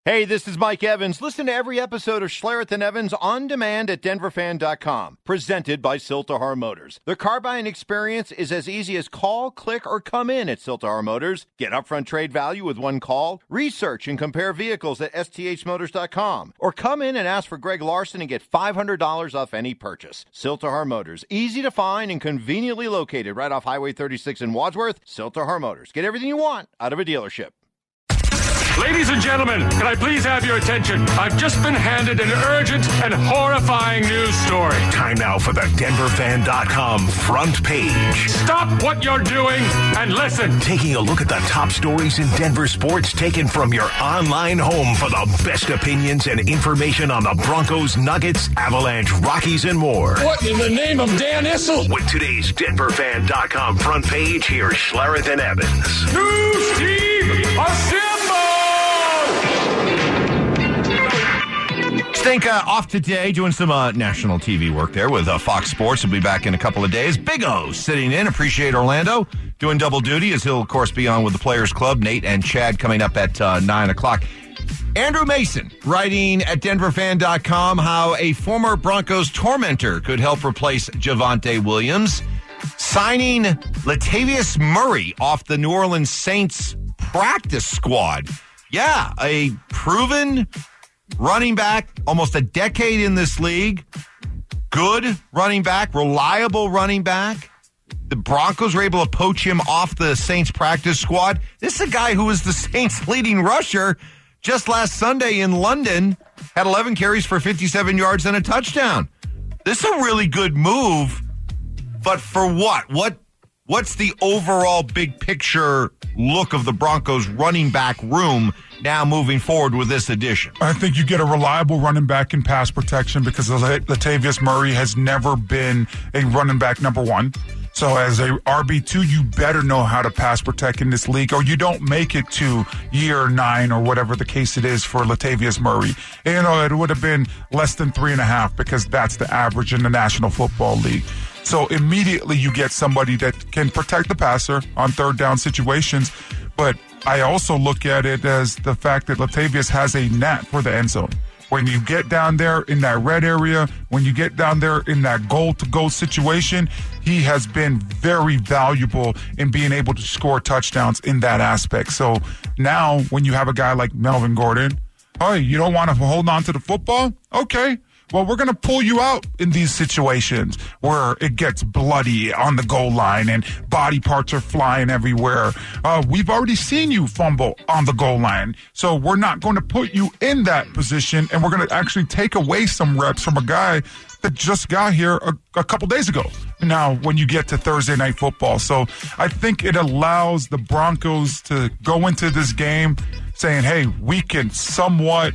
Hey, this is Mike Evans. Listen to every episode of Schlereth and Evans on demand at denverfan.com. Presented by Siltahar Motors. The car buying experience is as easy as call, click, or come in at Siltahar Motors. Get upfront trade value with one call. Research and compare vehicles at sthmotors.com. Or come in and ask for Greg Larson and get $500 off any purchase. Siltahar Motors. Easy to find and conveniently located right off Highway 36 in Wadsworth. Siltahar Motors. Get everything you want out of a dealership. Ladies and gentlemen, can I please have your attention? I've just been handed an urgent and horrifying news story. Time now for the DenverFan.com front page. Stop what you're doing and listen. Taking a look at the top stories in Denver sports taken from your online home for the best opinions and information on the Broncos, Nuggets, Avalanche, Rockies, and more. What in the name of Dan Issel? With today's DenverFan.com front page, here's Schlereth and Evans. New Steve Assemble! Stanka off today, doing some national TV work there with Fox Sports. He'll be back in a couple of days. Big O sitting in. Appreciate Orlando doing double duty, as he'll, of course, be on with the Players Club. Nate and Chad coming up at 9 o'clock. Andrew Mason writing at DenverFan.com how a former Broncos tormentor could help replace Javonte Williams. Signing Latavius Murray off the New Orleans Saints practice squad. Yeah, a proven running back, almost a decade in this league. Good running back, reliable running back. The Broncos were able to poach him off the Saints practice squad. This is a guy who was the Saints' leading rusher just last Sunday in London, had 11 carries for 57 yards and a touchdown. This is a really good move, but for what? What's the overall big picture look of the Broncos running back room now moving forward with this addition? I think you get a reliable running back in pass protection because Latavius Murray has never been a running back number one. So as a RB2, you better know how to pass protect in this league, or you don't make it to year 9 or whatever the case it is for Latavius Murray. You know, it would have been less than 3.5 because that's the average in the National Football League. So immediately you get somebody that can protect the passer on third down situations. But I also look at it as the fact that Latavius has a knack for the end zone. When you get down there in that red area, when you get down there in that goal-to-goal situation, he has been very valuable in being able to score touchdowns in that aspect. So now when you have a guy like Melvin Gordon, oh, you don't want to hold on to the football? Okay. Well, we're going to pull you out in these situations where it gets bloody on the goal line and body parts are flying everywhere. We've already seen you fumble on the goal line, so we're not going to put you in that position, and we're going to actually take away some reps from a guy that just got here a couple days ago. Now, when you get to Thursday Night Football. So I think it allows the Broncos to go into this game saying, hey, we can somewhat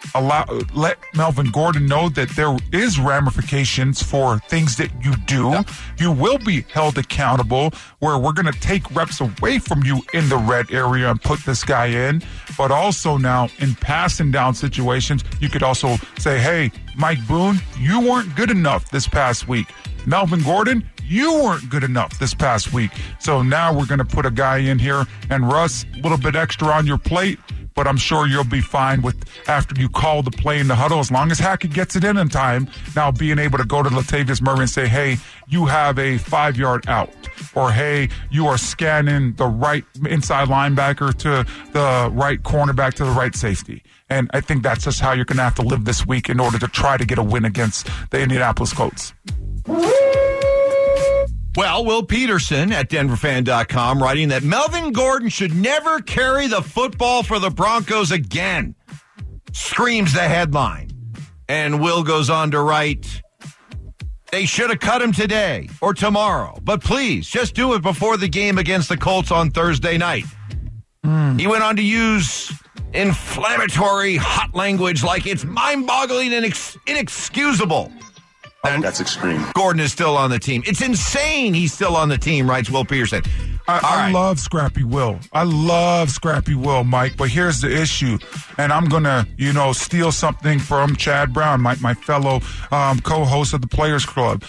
let Melvin Gordon know that there is ramifications for things that you do. Yeah. You will be held accountable, where we're going to take reps away from you in the red area and put this guy in. But also now in passing down situations, you could also say, hey, Mike Boone, you weren't good enough this past week. Melvin Gordon, you weren't good enough this past week. So now we're going to put a guy in here, and Russ, a little bit extra on your plate, but I'm sure you'll be fine with after you call the play in the huddle, as long as Hackett gets it in time. Now being able to go to Latavius Murray and say, hey, you have a 5-yard out, or hey, you are scanning the right inside linebacker to the right cornerback to the right safety. And I think that's just how you're going to have to live this week in order to try to get a win against the Indianapolis Colts. Well, Will Peterson at DenverFan.com writing that Melvin Gordon should never carry the football for the Broncos again. Screams the headline. And Will goes on to write, they should have cut him today or tomorrow, but please just do it before the game against the Colts on Thursday night. He went on to use inflammatory hot language like it's mind-boggling and inexcusable. That's extreme. Gordon is still on the team. It's insane he's still on the team, writes Will Peterson. I love Scrappy Will. I love Scrappy Will, Mike. But here's the issue, and I'm gonna, steal something from Chad Brown, my fellow co-host of the Players Club.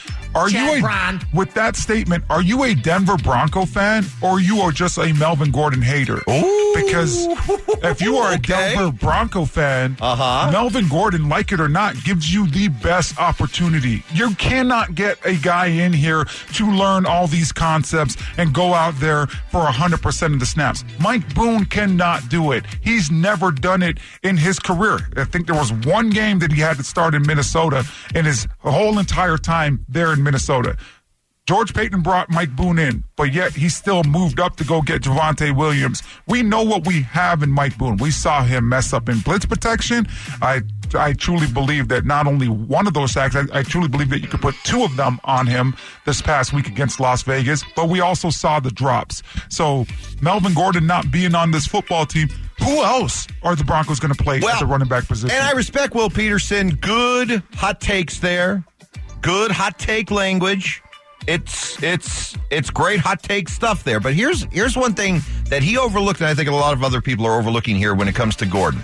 With that statement, are you a Denver Bronco fan, or you are just a Melvin Gordon hater? Ooh, because if you are a Denver Bronco fan, Melvin Gordon, like it or not, gives you the best opportunity. You cannot get a guy in here to learn all these concepts and go out there for 100% of the snaps. Mike Boone cannot do it. He's never done it in his career. I think there was one game that he had to start in Minnesota in his whole entire time there in Minnesota. George Paton brought Mike Boone in, but yet he still moved up to go get Javonte Williams. We know what we have in Mike Boone. We saw him mess up in blitz protection. I truly believe that not only one of those sacks, I truly believe that you could put two of them on him this past week against Las Vegas, but we also saw the drops. So Melvin Gordon not being on this football team, who else are the Broncos going to play at the running back position? And I respect Will Peterson. Good hot takes there. Good hot take language. It's great hot take stuff there. But here's one thing that he overlooked, and I think a lot of other people are overlooking here when it comes to Gordon.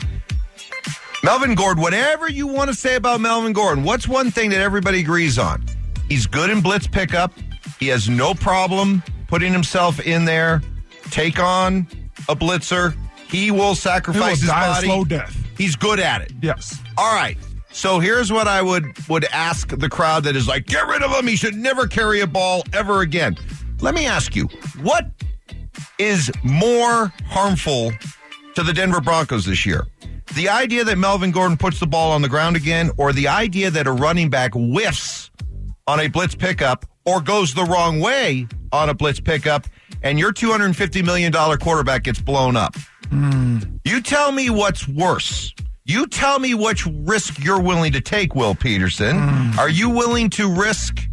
Melvin Gordon, whatever you want to say about Melvin Gordon, what's one thing that everybody agrees on? He's good in blitz pickup. He has no problem putting himself in there, take on a blitzer. He will sacrifice his body. A slow death. He's good at it. Yes. All right. So here's what I would ask the crowd that is like, get rid of him. He should never carry a ball ever again. Let me ask you, what is more harmful to the Denver Broncos this year? The idea that Melvin Gordon puts the ball on the ground again, or the idea that a running back whiffs on a blitz pickup or goes the wrong way on a blitz pickup and your $250 million quarterback gets blown up? You tell me what's worse. You tell me which risk you're willing to take, Will Peterson. Are you willing to risk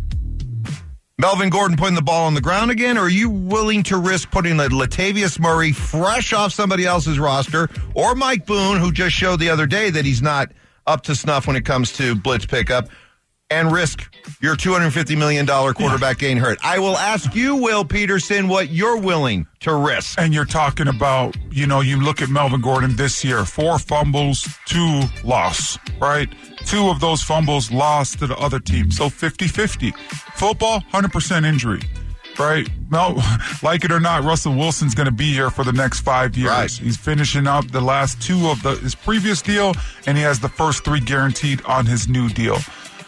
Melvin Gordon putting the ball on the ground again, or are you willing to risk putting Latavius Murray fresh off somebody else's roster, or Mike Boone, who just showed the other day that he's not up to snuff when it comes to blitz pickup, and risk your $250 million quarterback getting hurt? I will ask you, Will Peterson, what you're willing to risk. And you're talking about, you look at Melvin Gordon this year, 4 fumbles, 2 loss, right? 2 of those fumbles lost to the other team. So 50-50. Football, 100% injury, right? Like it or not, Russell Wilson's going to be here for the next 5 years. Right. He's finishing up the last 2 of his previous deal, and he has the first 3 guaranteed on his new deal.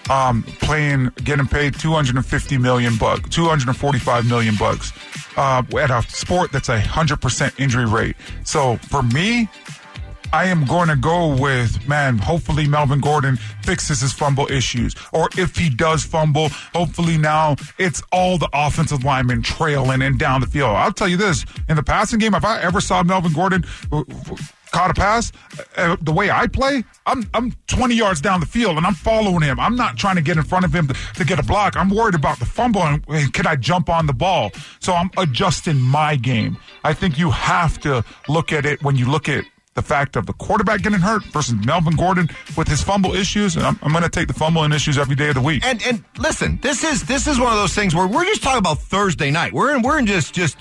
Getting paid $250 million, $245 million at a sport that's 100% injury rate. So for me, I am going to go with, hopefully Melvin Gordon fixes his fumble issues. Or if he does fumble, hopefully now it's all the offensive linemen trailing and down the field. I'll tell you this, in the passing game, if I ever saw Melvin Gordon caught a pass, the way I play, I'm 20 yards down the field and I'm following him. I'm not trying to get in front of him to get a block. I'm worried about the fumble and can I jump on the ball? So I'm adjusting my game. I think you have to look at it when you look at the fact of the quarterback getting hurt versus Melvin Gordon with his fumble issues, and I'm going to take the fumbling issues every day of the week. And listen, this is one of those things where we're just talking about Thursday night. We're in just this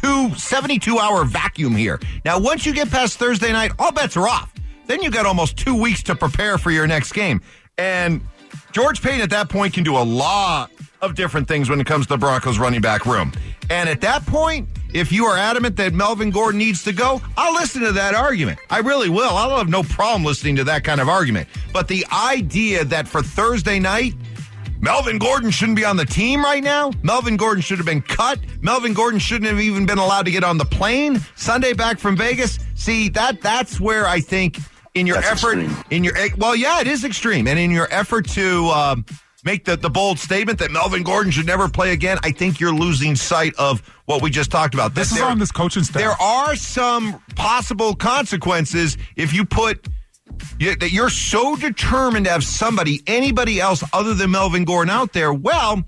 72-hour vacuum here. Now, once you get past Thursday night, all bets are off. Then you got almost 2 weeks to prepare for your next game. And George Paton at that point can do a lot of different things when it comes to the Broncos running back room. And at that point, if you are adamant that Melvin Gordon needs to go, I'll listen to that argument. I really will. I'll have no problem listening to that kind of argument. But the idea that for Thursday night, Melvin Gordon shouldn't be on the team right now, Melvin Gordon should have been cut, Melvin Gordon shouldn't have even been allowed to get on the plane Sunday back from Vegas. See, that's where I think in your effort, it is extreme. And in your effort to make the bold statement that Melvin Gordon should never play again, I think you're losing sight of what we just talked about. This is on this coaching staff. There are some possible consequences if you put that you're so determined to have anybody else other than Melvin Gordon out there. Well,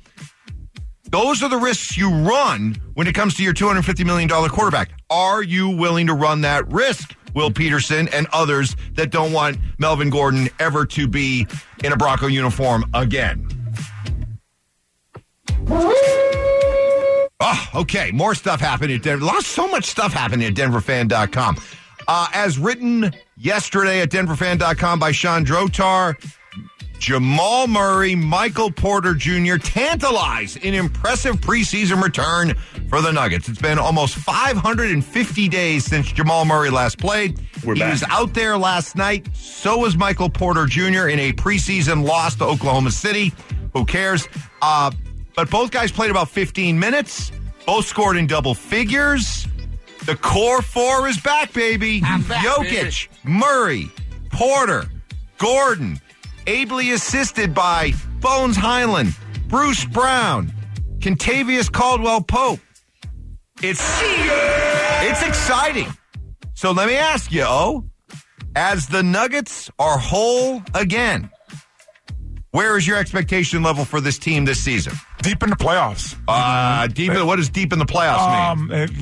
those are the risks you run when it comes to your $250 million quarterback. Are you willing to run that risk, Will Peterson and others that don't want Melvin Gordon ever to be in a Bronco uniform again? Oh, okay. More stuff happened at Denver. So much stuff happened at DenverFan.com. As written yesterday at DenverFan.com by Sean Drotar, Jamal Murray, Michael Porter Jr. tantalize an impressive preseason return for the Nuggets. It's been almost 550 days since Jamal Murray last played. He was out there last night. So was Michael Porter Jr. in a preseason loss to Oklahoma City. Who cares? But both guys played about 15 minutes. Both scored in double figures. The core four is back, baby. Jokic, Murray, Porter, Gordon, ably assisted by Bones Highland, Bruce Brown, Kentavious Caldwell-Pope. It's exciting. So let me ask you, as the Nuggets are whole again, where is your expectation level for this team this season? Deep in the playoffs. What does deep in the playoffs mean? At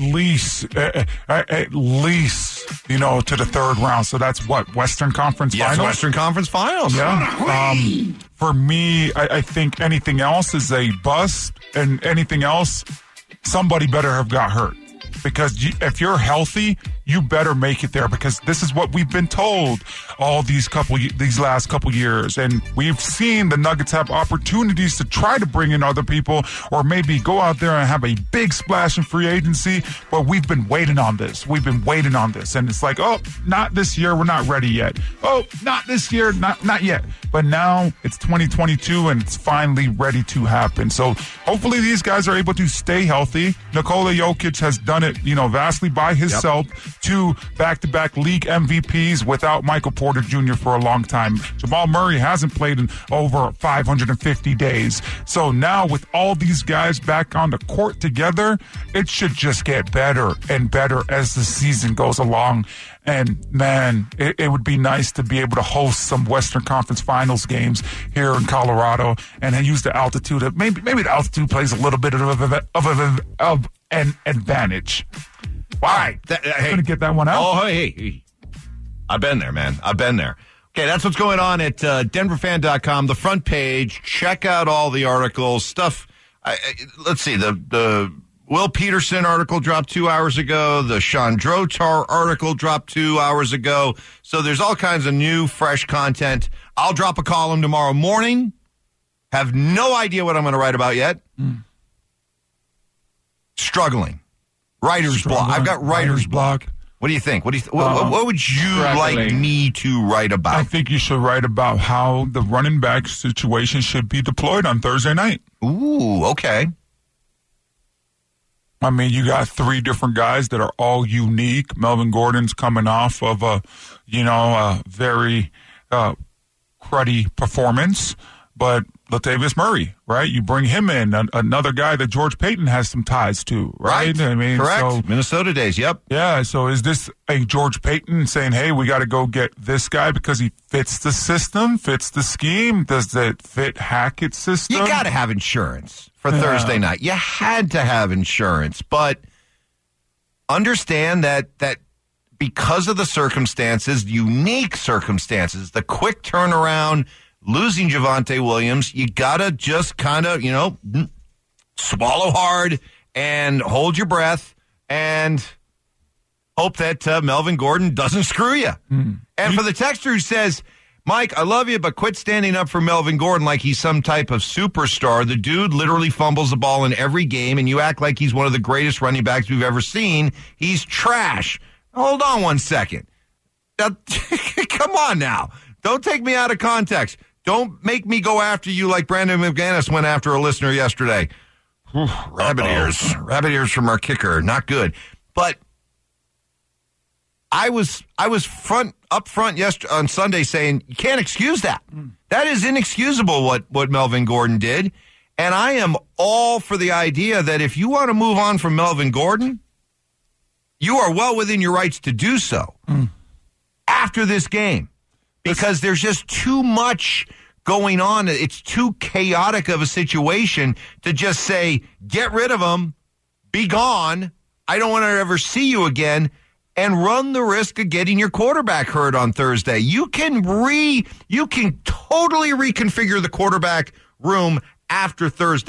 least, to the third round. So that's what, Western Conference Finals? Western Conference Finals. Yeah. For me, I think anything else is a bust, and anything else, somebody better have got hurt. Because if you're healthy, you better make it there, because this is what we've been told all these last couple years. And we've seen the Nuggets have opportunities to try to bring in other people, or maybe go out there and have a big splash in free agency. But we've been waiting on this. And it's like, oh, not this year. We're not ready yet. Oh, not this year. Not yet. But now it's 2022 and it's finally ready to happen. So hopefully these guys are able to stay healthy. Nikola Jokic has done it, vastly by himself. Yep. 2 back-to-back league MVPs without Michael Porter Jr. for a long time. Jamal Murray hasn't played in over 550 days. So now with all these guys back on the court together, it should just get better and better as the season goes along. And, man, it would be nice to be able to host some Western Conference Finals games here in Colorado and use the altitude. Maybe the altitude plays a little bit of an advantage. All right. I'm going to get that one out. Oh, hey. I've been there, man. Okay, that's what's going on at DenverFan.com. The front page. Check out all the articles. Stuff. Let's see. The Will Peterson article dropped 2 hours ago. The Sean Drotar article dropped 2 hours ago. So there's all kinds of new, fresh content. I'll drop a column tomorrow morning. Have no idea what I'm going to write about yet. Struggling. Writer's block. I've got writer's block. What do you think? What would you like me to write about? I think you should write about how the running back situation should be deployed on Thursday night. Ooh, okay. I mean, you got 3 different guys that are all unique. Melvin Gordon's coming off of a very cruddy performance, but Latavius Murray, right? You bring him in, another guy that George Payton has some ties to, right? I mean, correct. So, Minnesota days, yep. Yeah, so is this a George Payton saying, hey, we got to go get this guy because he fits the system, fits the scheme? Does it fit Hackett's system? You got to have insurance for Thursday night. You had to have insurance, but understand that because of the circumstances, unique circumstances, the quick turnaround, losing Javonte Williams, you got to just kind of, swallow hard and hold your breath and hope that Melvin Gordon doesn't screw you. And for the texter who says, Mike, I love you, but quit standing up for Melvin Gordon like he's some type of superstar. The dude literally fumbles the ball in every game, and you act like he's one of the greatest running backs we've ever seen. He's trash. Hold on one second. Now, come on now. Don't take me out of context. Don't make me go after you like Brandon McManus went after a listener yesterday. Rabbit ears from our kicker. Not good. But I was up front yesterday on Sunday saying you can't excuse that. That is inexcusable what Melvin Gordon did. And I am all for the idea that if you want to move on from Melvin Gordon, you are well within your rights to do so after this game. Because there's just too much going on. It's too chaotic of a situation to just say, get rid of him, be gone, I don't want to ever see you again, and run the risk of getting your quarterback hurt on Thursday. You can totally reconfigure the quarterback room after Thursday.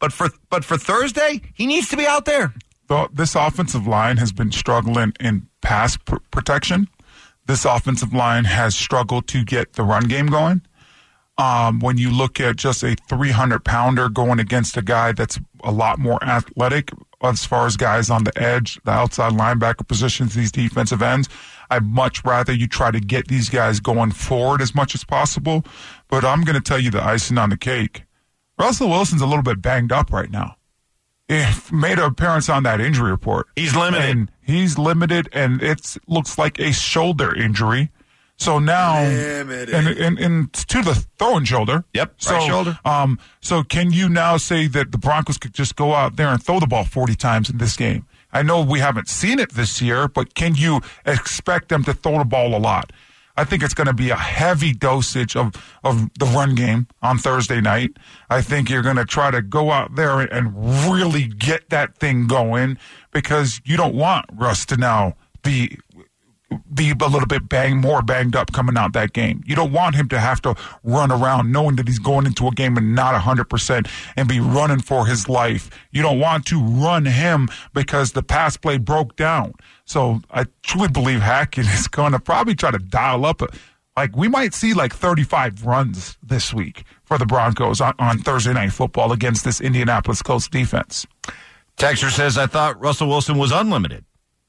But for Thursday, he needs to be out there. This offensive line has been struggling in pass protection. This offensive line has struggled to get the run game going. When you look at just a 300-pounder going against a guy that's a lot more athletic as far as guys on the edge, the outside linebacker positions, these defensive ends, I'd much rather you try to get these guys going forward as much as possible. But I'm going to tell you the icing on the cake. Russell Wilson's a little bit banged up right now. He made an appearance on that injury report. He's limited. And it looks like a shoulder injury. So now, and to the throwing shoulder. Yep, right shoulder. So can you now say that the Broncos could just go out there and throw the ball 40 times in this game? I know we haven't seen it this year, but can you expect them to throw the ball a lot? I think it's going to be a heavy dosage of the run game on Thursday night. I think you're going to try to go out there and really get that thing going because you don't want Russ to now be a little bit more banged up coming out that game. You don't want him to have to run around knowing that he's going into a game and not 100% and be running for his life. You don't want to run him because the pass play broke down. So I truly believe Hackett is going to probably try to dial up. We might see 35 runs this week for the Broncos on Thursday Night Football against this Indianapolis Colts defense. Texter says, I thought Russell Wilson was unlimited.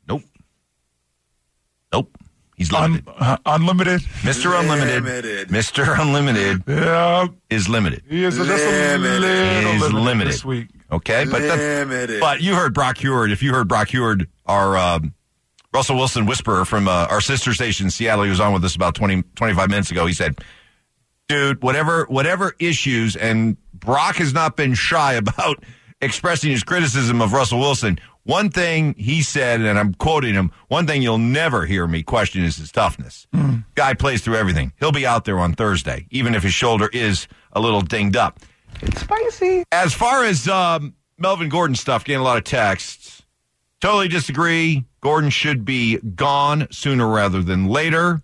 Nope. He's limited. Unlimited? Mr. Unlimited. Mr. Unlimited is limited. He is limited this week. Okay, but you heard Brock Heward. If you heard Brock Heward, our Russell Wilson whisperer from our sister station in Seattle, he was on with us about 25 minutes ago. He said, dude, whatever issues, and Brock has not been shy about expressing his criticism of Russell Wilson. One thing he said, and I'm quoting him, one thing you'll never hear me question is his toughness. Guy plays through everything. He'll be out there on Thursday, even if his shoulder is a little dinged up. It's spicy. As far as Melvin Gordon stuff, getting a lot of texts, totally disagree. Gordon should be gone sooner rather than later.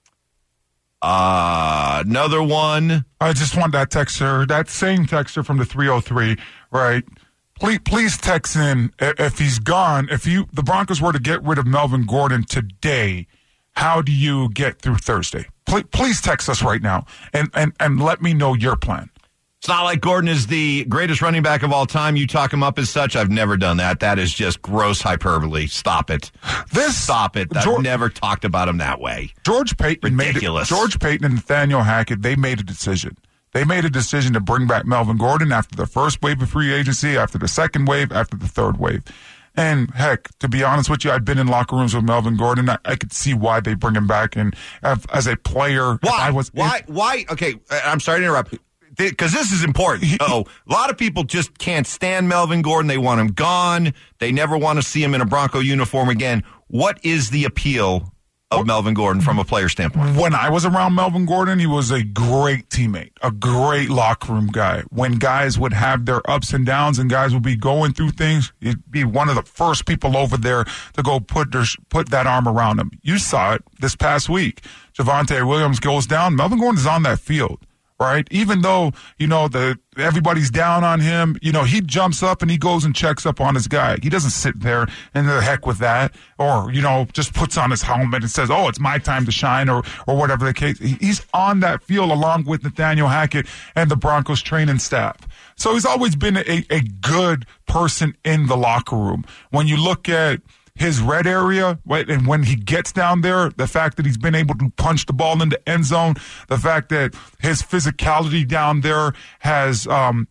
Another one. I just want that same texter from the 303, right? Please text in if he's gone. If the Broncos were to get rid of Melvin Gordon today, how do you get through Thursday? Please text us right now and let me know your plan. It's not like Gordon is the greatest running back of all time. You talk him up as such. I've never done that. That is just gross hyperbole. Stop it. Stop it. I've never talked about him that way. George Payton Ridiculous. George Payton and Nathaniel Hackett, they made a decision. They made a decision to bring back Melvin Gordon after the first wave of free agency, after the second wave, after the third wave. And heck, to be honest with you, I've been in locker rooms with Melvin Gordon. I could see why they bring him back. And as a player, Why? Okay, I'm sorry to interrupt. Because this is important. A lot of people just can't stand Melvin Gordon. They want him gone. They never want to see him in a Bronco uniform again. What is the appeal of Melvin Gordon from a player standpoint? When I was around Melvin Gordon, he was a great teammate, a great locker room guy. When guys would have their ups and downs and guys would be going through things, he'd be one of the first people over there to go put that arm around him. You saw it this past week. Javonte Williams goes down. Melvin Gordon is on that field. Right? Even though, everybody's down on him, he jumps up and he goes and checks up on his guy. He doesn't sit there and the heck with that or, just puts on his helmet and says, oh, it's my time to shine or whatever the case. He's on that field along with Nathaniel Hackett and the Broncos training staff. So he's always been a good person in the locker room. When you look at his red area, right, and when he gets down there, the fact that he's been able to punch the ball in the end zone, the fact that his physicality down there has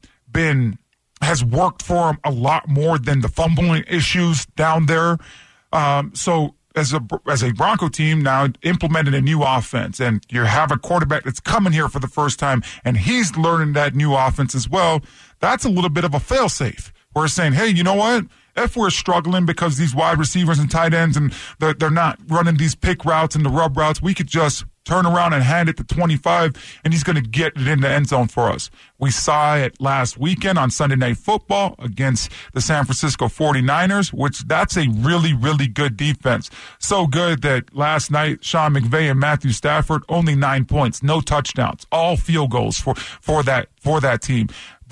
worked for him a lot more than the fumbling issues down there. So as a Bronco team now implemented a new offense, and you have a quarterback that's coming here for the first time, and he's learning that new offense as well, that's a little bit of a fail-safe. We're saying, hey, you know what? If we're struggling because these wide receivers and tight ends and they're not running these pick routes and the rub routes, we could just turn around and hand it to 25, and he's going to get it in the end zone for us. We saw it last weekend on Sunday Night Football against the San Francisco 49ers, which that's a really, really good defense. So good that last night, Sean McVay and Matthew Stafford, only 9 points, no touchdowns, all field goals for that team. But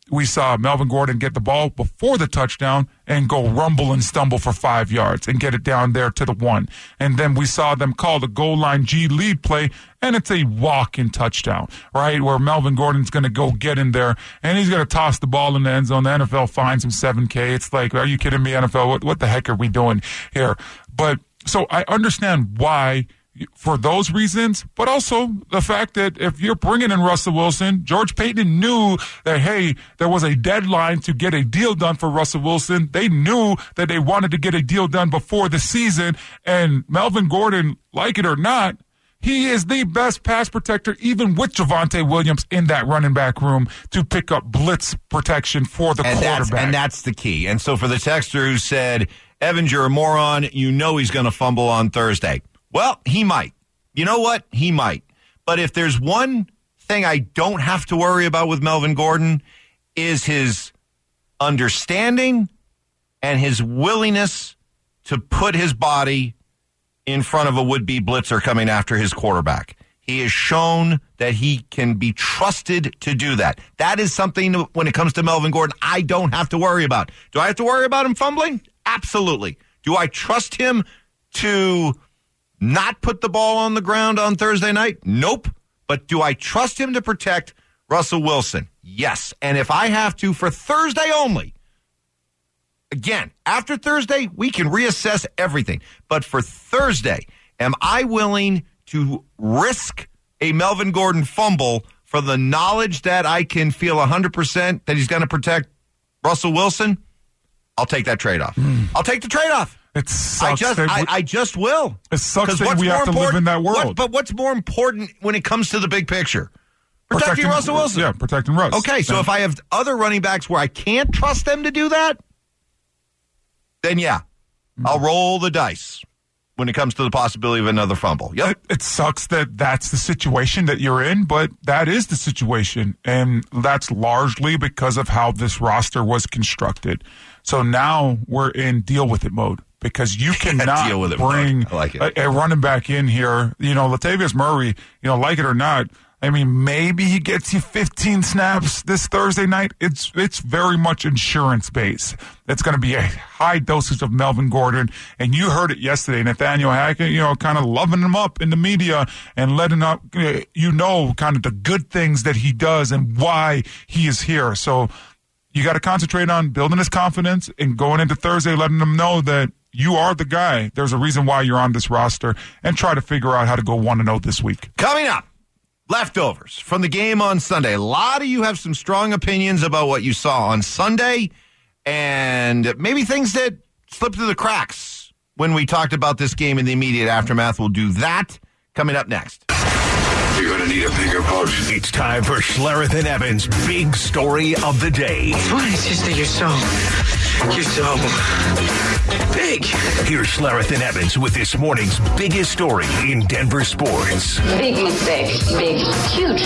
we saw Melvin Gordon get the ball before the touchdown and go rumble and stumble for 5 yards and get it down there to the 1. And then we saw them call the goal line G lead play, and it's a walk-in touchdown, right, where Melvin Gordon's going to go get in there, and he's going to toss the ball in the end zone. The NFL fines him $7K. It's like, are you kidding me, NFL? What the heck are we doing here? But so I understand why, for those reasons, but also the fact that if you're bringing in Russell Wilson, George Paton knew that, hey, there was a deadline to get a deal done for Russell Wilson. They knew that they wanted to get a deal done before the season, and Melvin Gordon, like it or not, he is the best pass protector, even with Javonte Williams in that running back room to pick up blitz protection for the quarterback. And that's the key. And so for the texter who said, Evans, you're a moron, you know he's going to fumble on Thursday. Well, he might. You know what? He might. But if there's one thing I don't have to worry about with Melvin Gordon is his understanding and his willingness to put his body in front of a would-be blitzer coming after his quarterback. He has shown that he can be trusted to do that. That is something, when it comes to Melvin Gordon, I don't have to worry about. Do I have to worry about him fumbling? Absolutely. Do I trust him to not put the ball on the ground on Thursday night? Nope. But do I trust him to protect Russell Wilson? Yes. And if I have to for Thursday only, again, after Thursday, we can reassess everything. But for Thursday, am I willing to risk a Melvin Gordon fumble for the knowledge that I can feel 100% that he's going to protect Russell Wilson? I'll take that trade-off. I'll take the trade-off. It sucks. I just will. It sucks that we have to live in that world. But what's more important when it comes to the big picture? Protecting Russell Wilson. Yeah, protecting Russ. Okay, so if I have other running backs where I can't trust them to do that, then yeah, I'll roll the dice when it comes to the possibility of another fumble. Yep. It sucks that that's the situation that you're in, but that is the situation, and that's largely because of how this roster was constructed. So now we're in deal with it mode. Because you cannot bring a running back in here. You know, Latavius Murray, like it or not, I mean, maybe he gets you 15 snaps this Thursday night. It's very much insurance based. It's going to be a high dosage of Melvin Gordon. And you heard it yesterday. Nathaniel Hackett, kind of loving him up in the media and letting up, kind of the good things that he does and why he is here. So you got to concentrate on building his confidence and going into Thursday, letting him know that you are the guy. There's a reason why you're on this roster, and try to figure out how to go 1-0 this week. Coming up, leftovers from the game on Sunday. A lot of you have some strong opinions about what you saw on Sunday, and maybe things that slipped through the cracks when we talked about this game in the immediate aftermath. We'll do that coming up next. You're going to need a bigger boat. It's time for Schlereth and Evans' big story of the day. It's just that you're so big. Here's Schlereth and Evans with this morning's biggest story in Denver sports. Big mistake. Big, huge.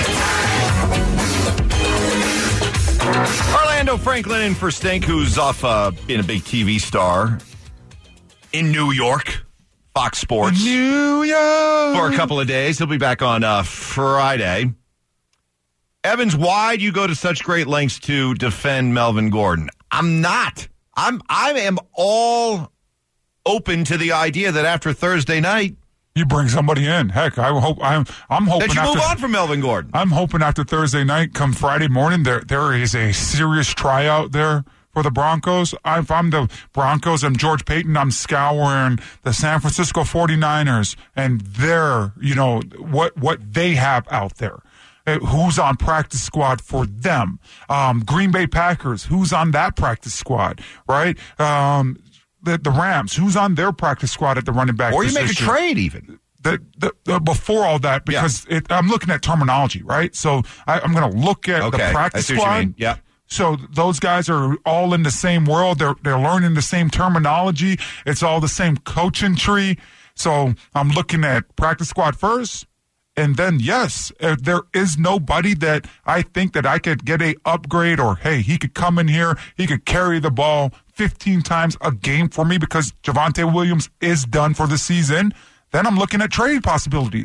Orlando Franklin in for Stink, who's off being a big TV star in New York. Fox Sports. New York. For a couple of days. He'll be back on Friday. Evans, why do you go to such great lengths to defend Melvin Gordon? I'm not. I am all open to the idea that after Thursday night, you bring somebody in. Heck, I'm hoping that you move on from Melvin Gordon. I'm hoping after Thursday night, come Friday morning, there is a serious tryout there for the Broncos. If I'm the Broncos, I'm George Paton, I'm scouring the San Francisco 49ers and their, what they have out there. Who's on practice squad for them? Green Bay Packers, who's on that practice squad, right? The Rams, who's on their practice squad at the running back position? Or you make a trade even. Before all that, because I'm looking at terminology, right? So I'm going to look at the practice squad. Yeah. So those guys are all in the same world. They're learning the same terminology. It's all the same coaching tree. So I'm looking at practice squad first. And then, yes, there is nobody that I think that I could get a upgrade or, hey, he could come in here, he could carry the ball 15 times a game for me because Javonte Williams is done for the season. Then I'm looking at trade possibilities.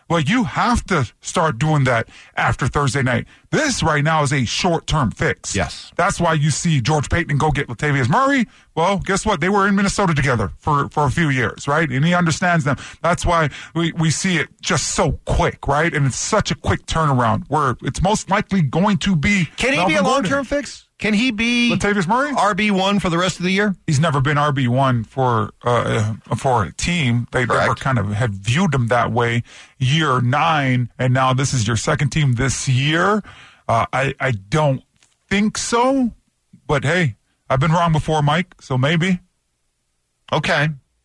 Well, you have to start doing that after Thursday night. This right now is a short-term fix. Yes. That's why you see George Payton go get Latavius Murray. Well, guess what? They were in Minnesota together for a few years, right? And he understands them. That's why we see it just so quick, right? And it's such a quick turnaround where it's most likely going to be. Can he be a long-term fix? Can he be Latavius Murray? RB1 for the rest of the year? He's never been RB1 for a team. They never kind of have viewed him that way. Year 9, and now this is your second team this year. I don't think so, but hey, I've been wrong before, Mike, so maybe. Okay.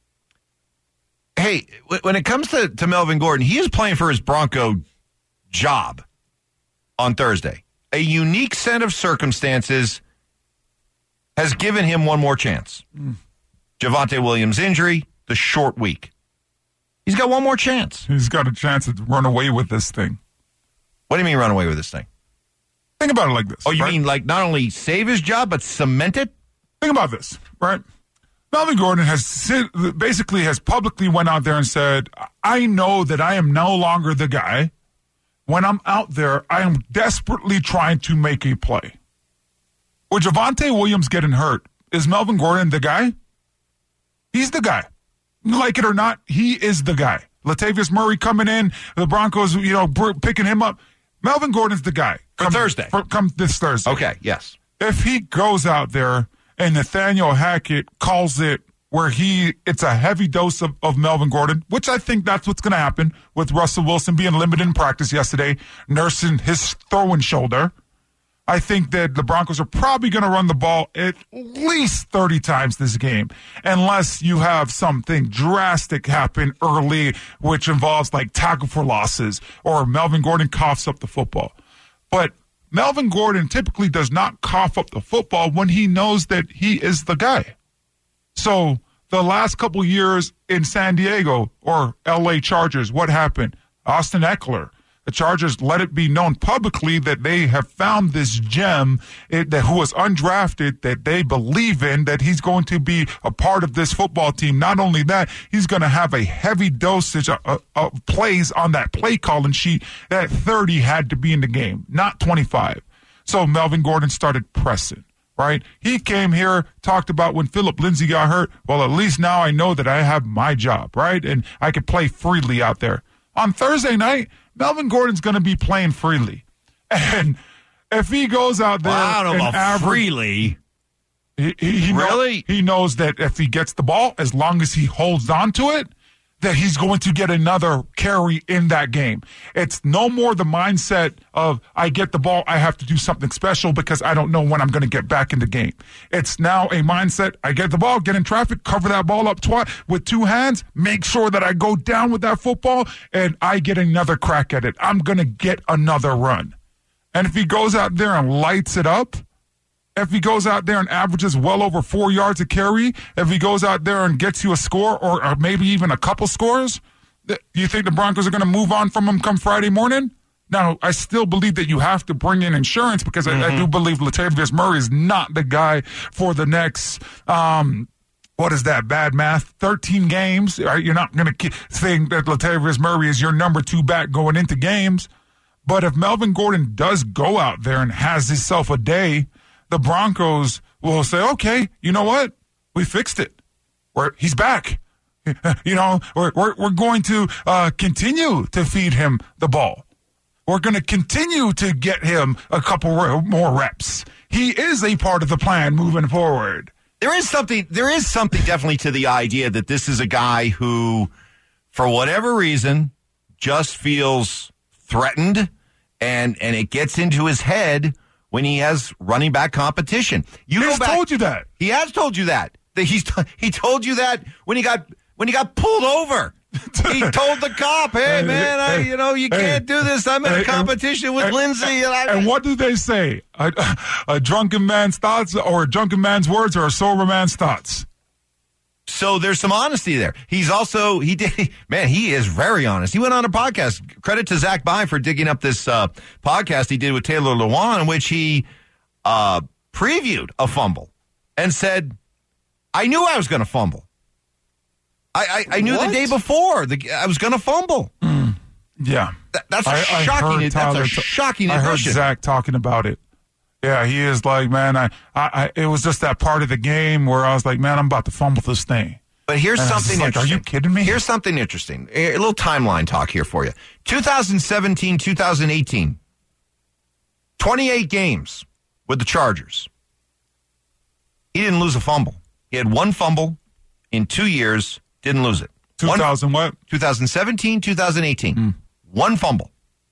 Hey, when it comes to Melvin Gordon, he is playing for his Bronco job on Thursday. A unique set of circumstances has given him one more chance. Javonte Williams' injury, the short week. He's got one more chance. He's got a chance to run away with this thing. What do you mean run away with this thing? Think about it like this. Oh, you right? mean like not only save his job, but cement it? Think about this, right? Melvin Gordon basically has publicly went out there and said, I know that I am no longer the guy. When I'm out there, I am desperately trying to make a play. With Javonte Williams getting hurt, is Melvin Gordon the guy? He's the guy. Like it or not, he is the guy. Latavius Murray coming in, the Broncos, picking him up. Melvin Gordon's the guy. For Thursday. Come this Thursday. Okay, yes. If he goes out there and Nathaniel Hackett calls it where it's a heavy dose of Melvin Gordon, which I think that's what's going to happen with Russell Wilson being limited in practice yesterday, nursing his throwing shoulder. I think that the Broncos are probably going to run the ball at least 30 times this game, unless you have something drastic happen early, which involves like tackle for losses or Melvin Gordon coughs up the football. But Melvin Gordon typically does not cough up the football when he knows that he is the guy. So the last couple years in San Diego or L.A. Chargers, what happened? Austin Eckler. The Chargers let it be known publicly that they have found this gem who was undrafted that they believe in, that he's going to be a part of this football team. Not only that, he's going to have a heavy dosage of plays on that play calling sheet. That 30 had to be in the game, not 25. So Melvin Gordon started pressing. Right? He came here, talked about when Philip Lindsay got hurt. Well, at least now I know that I have my job, right? And I can play freely out there. On Thursday night, Melvin Gordon's going to be playing freely. And if he goes out there I don't know about freely. He knows that if he gets the ball, as long as he holds on to it, that he's going to get another carry in that game. It's no more the mindset of, I get the ball, I have to do something special because I don't know when I'm going to get back in the game. It's now a mindset, I get the ball, get in traffic, cover that ball up with two hands, make sure that I go down with that football, and I get another crack at it. I'm going to get another run. And if he goes out there and lights it up, if he goes out there and averages well over 4 yards a carry, if he goes out there and gets you a score or maybe even a couple scores, do you think the Broncos are going to move on from him come Friday morning? Now, I still believe that you have to bring in insurance because I do believe Latavius Murray is not the guy for the next, what is that, bad math, 13 games. Right? You're not going to think that Latavius Murray is your number 2 back going into games. But if Melvin Gordon does go out there and has himself a day, the Broncos will say, okay, you know what? We fixed it. He's back. We're going to continue to feed him the ball. We're going to continue to get him a couple more reps. He is a part of the plan moving forward. There is something definitely to the idea that this is a guy who, for whatever reason, just feels threatened and it gets into his head when he has running back competition. He's told you that. He has told you that. He told you that when he got pulled over. He told the cop, "Hey man, you can't do this. I'm in a competition with Lindsay." And what do they say? A drunken man's thoughts, or a drunken man's words, or a sober man's thoughts? So there's some honesty there. He is very honest. He went on a podcast. Credit to Zach Bye for digging up this podcast he did with Taylor Lewan, in which he previewed a fumble and said, I knew I was going to fumble. I knew the day before I was going to fumble. Yeah. That's a shocking. That's a shocking admission. I heard Zach talking about it. Yeah, he is like, man, it was just that part of the game where I was like, man, I'm about to fumble this thing. But here's something interesting. Are you kidding me? Here's something interesting. A little timeline talk here for you. 2017, 2018. 28 games with the Chargers. He didn't lose a fumble. He had one fumble in 2 years, didn't lose it. 2017, 2018. One fumble.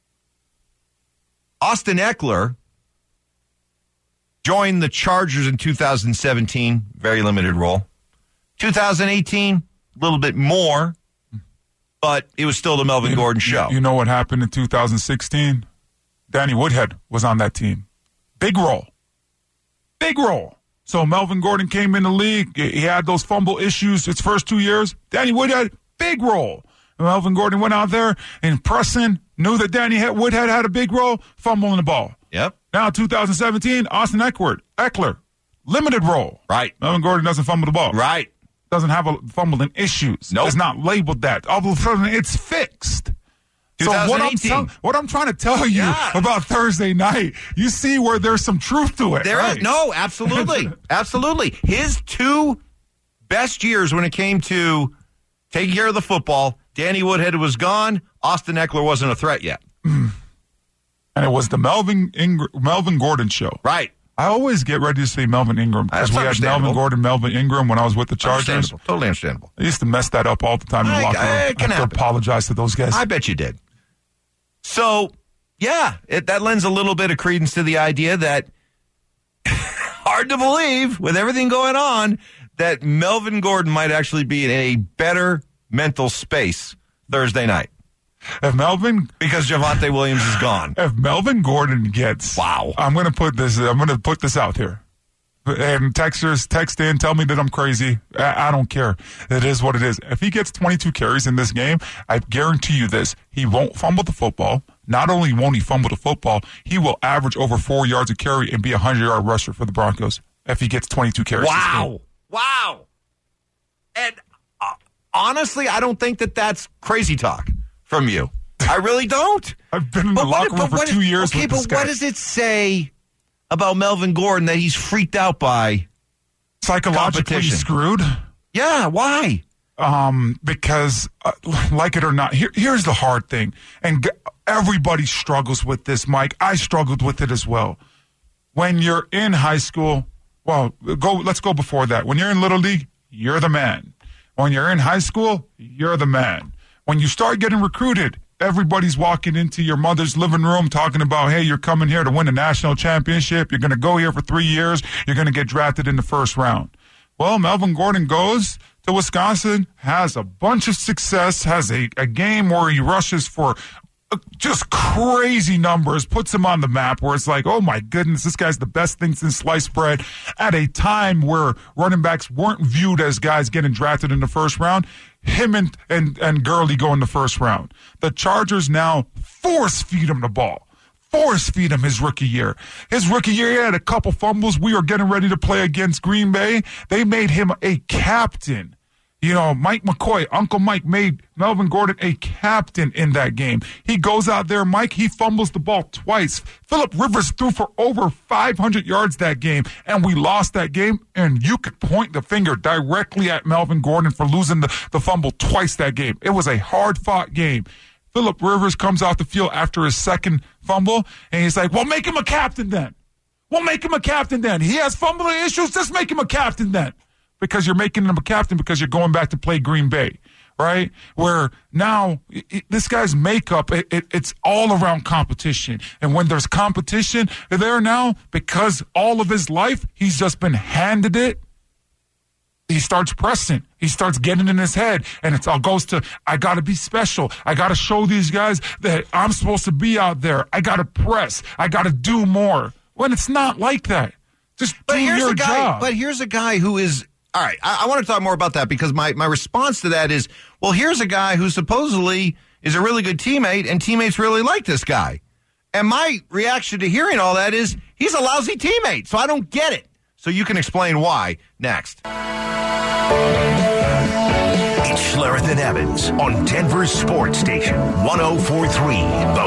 Austin Eckler joined the Chargers in 2017, very limited role. 2018, a little bit more, but it was still the Melvin Gordon show. You know what happened in 2016? Danny Woodhead was on that team. Big role. Big role. So Melvin Gordon came in the league. He had those fumble issues his first 2 years. Danny Woodhead, big role. Melvin Gordon went out there and pressing, knew that Danny Woodhead had a big role, fumbling the ball. Yep. Now 2017, Austin Eckler, limited role. Right. Melvin Gordon doesn't fumble the ball. Right. Doesn't have a fumbling issues. Nope. It's not labeled that. All of a sudden, it's fixed. So what I'm trying to tell you about Thursday night, you see where there's some truth to it. No, absolutely. Absolutely. His two best years when it came to taking care of the football, Danny Woodhead was gone. Austin Eckler wasn't a threat yet. And it was the Melvin Gordon show. Right. I always get ready to say Melvin Ingram because we had Melvin Gordon, Melvin Ingram when I was with the Chargers. Totally understandable. I used to mess that up all the time in the locker room. I have to apologize to those guys. I bet you did. So, yeah, that lends a little bit of credence to the idea that, hard to believe, with everything going on, that Melvin Gordon might actually be in a better mental space Thursday night. Because Javonte Williams is gone. If Melvin Gordon gets... Wow. I'm going to put this out here. And texters, text in, tell me that I'm crazy. I don't care. It is what it is. If he gets 22 carries in this game, I guarantee you this. He won't fumble the football. Not only won't he fumble the football, he will average over 4 yards a carry and be a 100-yard rusher for the Broncos if he gets 22 carries. Wow. Wow. And honestly, I don't think that that's crazy talk from you. I really don't. I've been in the locker room for 2 years with this guy. What does it say about Melvin Gordon that he's freaked out by? Psychologically screwed? Yeah, why? Because, like it or not, here's the hard thing. And everybody struggles with this, Mike. I struggled with it as well. When you're in high school, let's go before that. When you're in Little League, you're the man. When you're in high school, you're the man. When you start getting recruited, everybody's walking into your mother's living room talking about, hey, you're coming here to win a national championship. You're going to go here for 3 years. You're going to get drafted in the first round. Well, Melvin Gordon goes to Wisconsin, has a bunch of success, has a game where he rushes for just crazy numbers, puts him on the map where it's like, oh my goodness, this guy's the best thing since sliced bread at a time where running backs weren't viewed as guys getting drafted in the first round. Him and Gurley go in the first round. The Chargers now force feed him the ball. Force feed him his rookie year. His rookie year, he had a couple fumbles. We were getting ready to play against Green Bay. They made him a captain. You know, Mike McCoy, Uncle Mike made Melvin Gordon a captain in that game. He goes out there, Mike, he fumbles the ball twice. Phillip Rivers threw for over 500 yards that game, and we lost that game, and you could point the finger directly at Melvin Gordon for losing the fumble twice that game. It was a hard-fought game. Phillip Rivers comes off the field after his second fumble, and he's like, well, make him a captain then. He has fumbling issues, just make him a captain then. Because you're making him a captain because you're going back to play Green Bay, right? Where now this guy's makeup, it's all around competition. And when there's competition there now, because all of his life he's just been handed it, he starts pressing. He starts getting in his head. And it all goes to, I got to be special. I got to show these guys that I'm supposed to be out there. I got to press. I got to do more. When it's not like that. Just do your job. But here's a guy who is... All right, I want to talk more about that because my response to that is, well, here's a guy who supposedly is a really good teammate and teammates really like this guy. And my reaction to hearing all that is he's a lousy teammate, so I don't get it. So you can explain why next. It's Schlereth and Evans on Denver's Sports Station, 104.3 The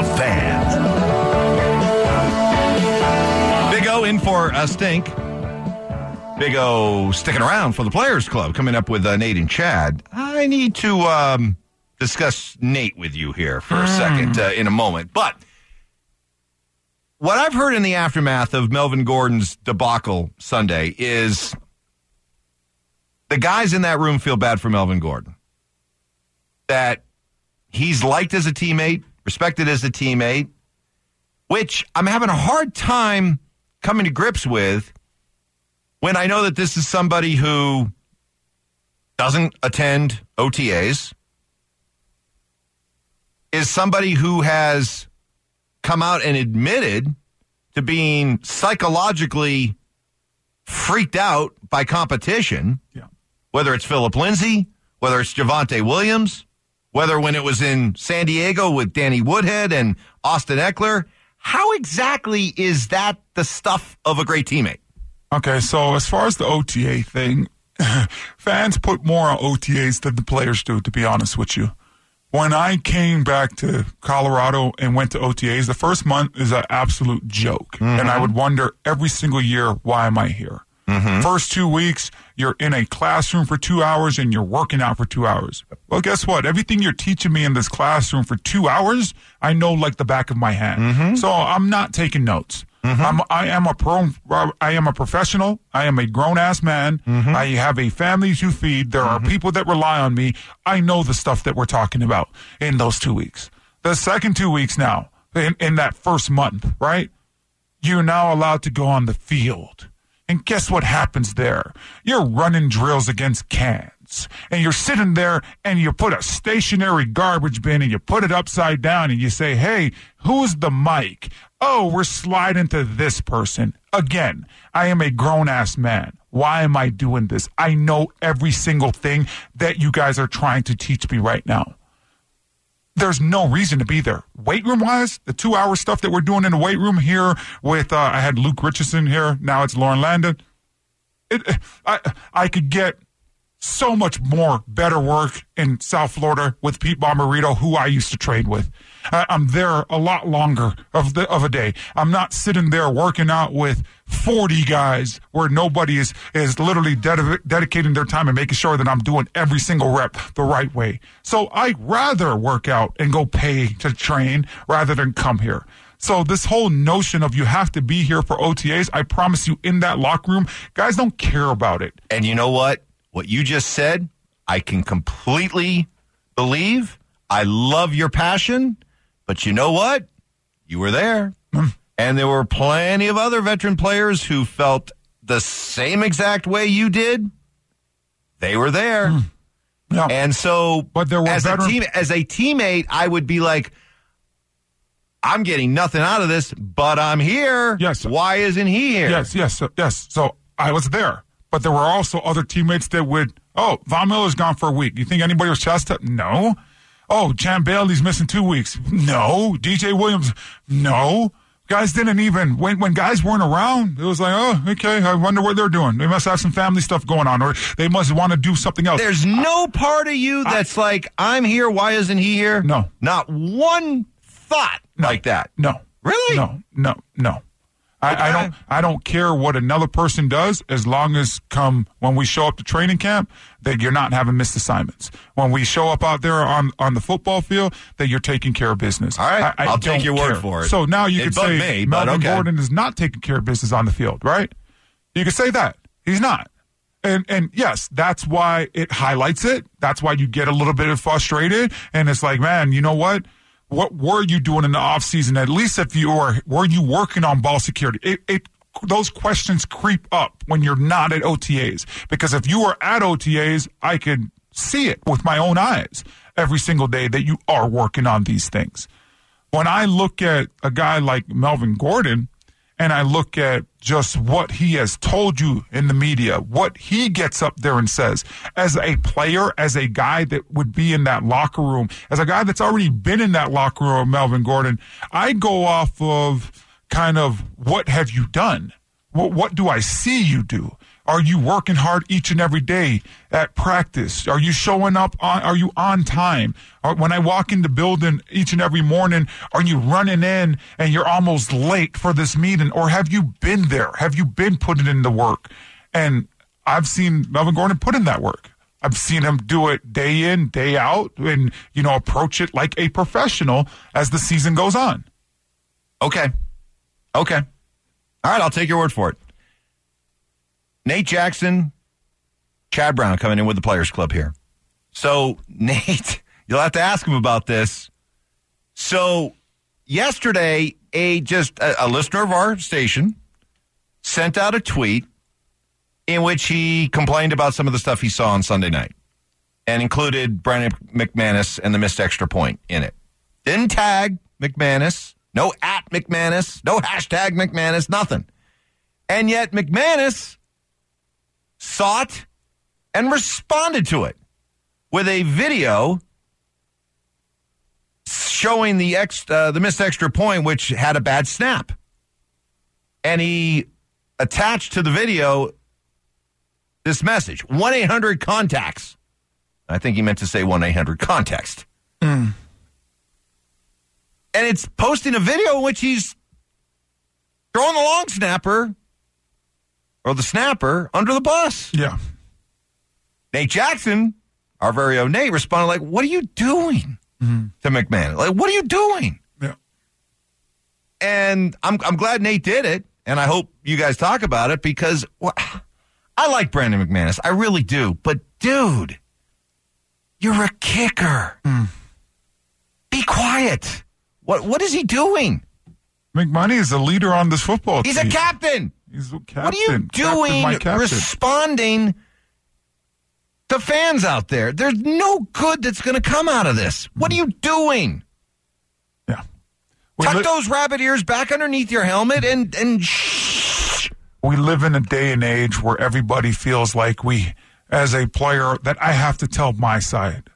Fan. Big O in for Stink. Big O sticking around for the Players Club, coming up with Nate and Chad. I need to discuss Nate with you here for a second in a moment. But what I've heard in the aftermath of Melvin Gordon's debacle Sunday is the guys in that room feel bad for Melvin Gordon. That he's liked as a teammate, respected as a teammate, which I'm having a hard time coming to grips with when I know that this is somebody who doesn't attend OTAs, is somebody who has come out and admitted to being psychologically freaked out by competition, whether it's Phillip Lindsay, whether it's Javonte Williams, whether when it was in San Diego with Danny Woodhead and Austin Eckler. How exactly is that the stuff of a great teammate? Okay, so as far as the OTA thing, fans put more on OTAs than the players do, to be honest with you. When I came back to Colorado and went to OTAs, the first month is an absolute joke. And I would wonder every single year, why am I here? First 2 weeks, you're in a classroom for 2 hours and you're working out for 2 hours. Well, guess what? Everything you're teaching me in this classroom for 2 hours, I know like the back of my hand. So I'm not taking notes. I am a professional. I am a grown-ass man. I have a family to feed. There are people that rely on me. I know the stuff that we're talking about in those 2 weeks. The second 2 weeks now, in that first month, right? You're now allowed to go on the field. And guess what happens there? You're running drills against cans. And you're sitting there and you put a stationary garbage bin and you put it upside down and you say, hey, who's the mic? Oh, we're sliding to this person. Again, I am a grown-ass man. Why am I doing this? I know every single thing that you guys are trying to teach me right now. There's no reason to be there. Weight room-wise, the 2-hour stuff that we're doing in the weight room here with, I had Luke Richardson here, now it's Lauren Landon. I could get so much more better work in South Florida with Pete Bomberito, who I used to trade with. I'm there a lot longer of a day. I'm not sitting there working out with 40 guys where nobody is literally dedicating their time and making sure that I'm doing every single rep the right way. So I'd rather work out and go pay to train rather than come here. So this whole notion of you have to be here for OTAs, I promise you in that locker room, guys don't care about it. And you know what? What you just said, I can completely believe. I love your passion, but you know what? You were there. And there were plenty of other veteran players who felt the same exact way you did. They were there. Yeah. And so but there were as a teammate, I would be like, I'm getting nothing out of this, but I'm here. Yes. Why isn't he here? Yes. So I was there. But there were also other teammates that would, Von Miller's gone for a week. You think anybody was chastised? No. Oh, Chan Bailey's missing 2 weeks. No. DJ Williams, no. Guys didn't even, when guys weren't around, it was like, oh, okay, I wonder what they're doing. They must have some family stuff going on, or they must want to do something else. There's no part of you that's like, I'm here, why isn't he here? No. Not one thought like that. No. Really? No. I don't care what another person does as long as when we show up to training camp that you're not having missed assignments. When we show up out there on the football field that you're taking care of business. All right, I'll take your word for it. So now you could say Melvin Gordon is not taking care of business on the field, right? You could say that. He's not. And yes, that's why it highlights it. That's why you get a little bit frustrated. And it's like, man, you know what? What were you doing in the offseason? At least if were you working on ball security? Those questions creep up when you're not at OTAs. Because if you were at OTAs, I could see it with my own eyes every single day that you are working on these things. When I look at a guy like Melvin Gordon, and I look at just what he has told you in the media, what he gets up there and says as a player, as a guy that would be in that locker room, as a guy that's already been in that locker room, Melvin Gordon, I go off of kind of what have you done? What do I see you do? Are you working hard each and every day at practice? Are you showing up are you on time? When I walk in the building each and every morning, are you running in and you're almost late for this meeting? Or have you been there? Have you been putting in the work? And I've seen Melvin Gordon put in that work. I've seen him do it day in, day out, and, approach it like a professional as the season goes on. Okay. All right, I'll take your word for it. Nate Jackson, Chad Brown coming in with the Players Club here. So, Nate, you'll have to ask him about this. So, yesterday, a listener of our station sent out a tweet in which he complained about some of the stuff he saw on Sunday night and included Brandon McManus and the missed extra point in it. Didn't tag McManus, no @ McManus, no hashtag McManus, nothing. And yet McManus saw it and responded to it with a video showing the missed extra point, which had a bad snap. And he attached to the video this message, 1-800-CONTACTS. I think he meant to say 1-800-CONTEXT. And it's posting a video in which he's throwing the long snapper or the snapper under the bus. Yeah. Nate Jackson, our very own Nate, responded like, what are you doing to McMahon? Like, what are you doing? Yeah. And I'm glad Nate did it, and I hope you guys talk about it because I like Brandon McManus. I really do. But, dude, you're a kicker. Be quiet. What is he doing? McMoney is a leader on this football team. He's a captain. He's a captain. What are you doing responding to fans out there? There's no good that's going to come out of this. What are you doing? Yeah. Tuck those rabbit ears back underneath your helmet and shh. We live in a day and age where everybody feels like as a player, that I have to tell my side.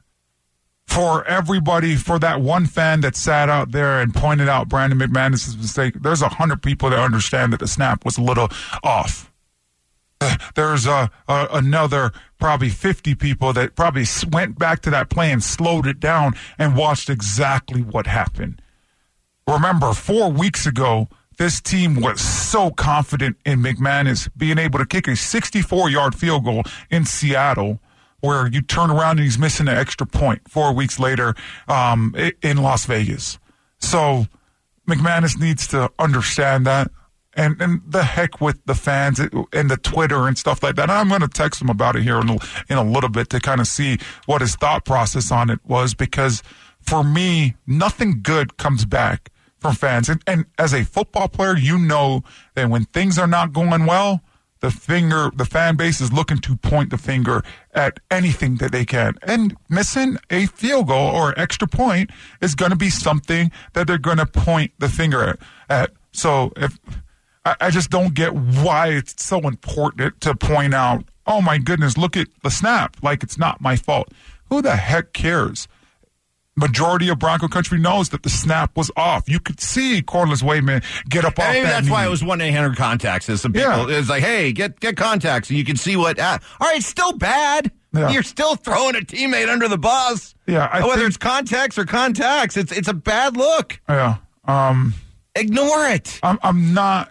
For everybody, for that one fan that sat out there and pointed out Brandon McManus' mistake, there's 100 people that understand that the snap was a little off. There's another probably 50 people that probably went back to that play and slowed it down and watched exactly what happened. Remember, 4 weeks ago, this team was so confident in McManus being able to kick a 64-yard field goal in Seattle, where you turn around and he's missing an extra point 4 weeks later in Las Vegas. So McManus needs to understand that. And the heck with the fans and the Twitter and stuff like that. And I'm going to text him about it here in a little bit to kind of see what his thought process on it was, because for me, nothing good comes back from fans. And as a football player, you know that when things are not going well, the fan base is looking to point the finger at anything that they can. And missing a field goal or extra point is going to be something that they're going to point the finger at. So I just don't get why it's so important to point out, oh my goodness, look at the snap, like it's not my fault. Who the heck cares? Majority of Bronco country knows that the snap was off. You could see Corliss Wademan get up off that that's knee. why it was 1-800-CONTACTS. As some people, it's like, hey, get contacts, and you can see what. All right, it's still bad. Yeah. You're still throwing a teammate under the bus. Yeah, whether it's contacts or contacts, it's a bad look. Yeah. Ignore it. I'm not.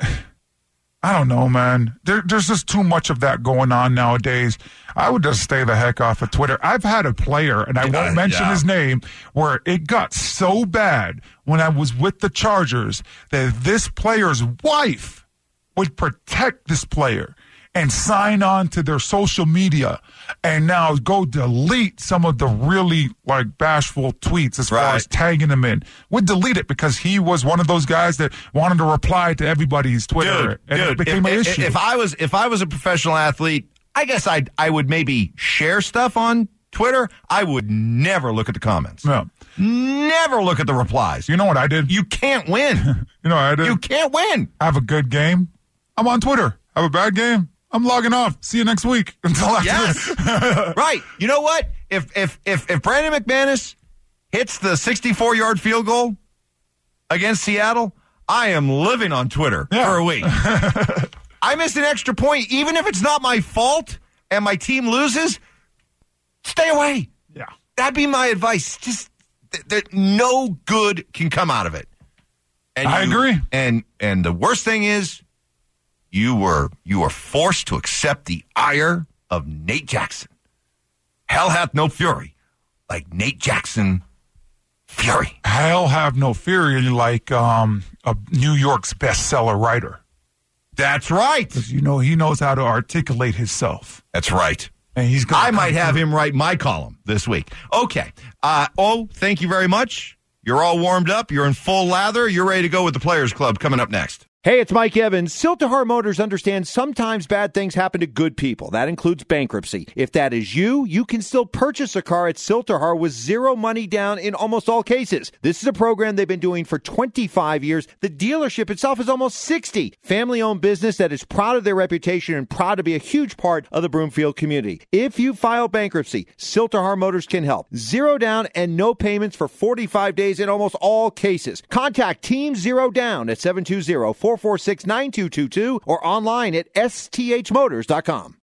I don't know, man. There's just too much of that going on nowadays. I would just stay the heck off of Twitter. I've had a player, and I won't mention his name, where it got so bad when I was with the Chargers that this player's wife would protect this player and sign on to their social media and now go delete some of the really bashful tweets as far as tagging him in. Would delete it because he was one of those guys that wanted to reply to everybody's Twitter. It became an issue. If I was a professional athlete, I guess I would maybe share stuff on Twitter. I would never look at the comments. No. Never look at the replies. You know what I did? You can't win. You know what I did? You can't win. Have a good game, I'm on Twitter. Have a bad game, I'm logging off. See you next week. Until after. Yes. Right. You know what? If Brandon McManus hits the 64-yard field goal against Seattle, I am living on Twitter for a week. I missed an extra point. Even if it's not my fault and my team loses, stay away. Yeah. That'd be my advice. Just that no good can come out of it. And I agree. And the worst thing is you were forced to accept the ire of Nate Jackson. Hell hath no fury like Nate Jackson fury. Hell have no fury like a New York's bestseller writer. That's right. Because, he knows how to articulate himself. That's right. And he's gonna I might have him write my column this week. Okay. Thank you very much. You're all warmed up. You're in full lather. You're ready to go with the Players Club coming up next. Hey, it's Mike Evans. Siltahar Motors understands sometimes bad things happen to good people. That includes bankruptcy. If that is you, you can still purchase a car at Siltahar with zero money down in almost all cases. This is a program they've been doing for 25 years. The dealership itself is almost 60. Family-owned business that is proud of their reputation and proud to be a huge part of the Broomfield community. If you file bankruptcy, Siltahar Motors can help. Zero down and no payments for 45 days in almost all cases. Contact Team Zero Down at 720-446-9222 or online at sthmotors.com.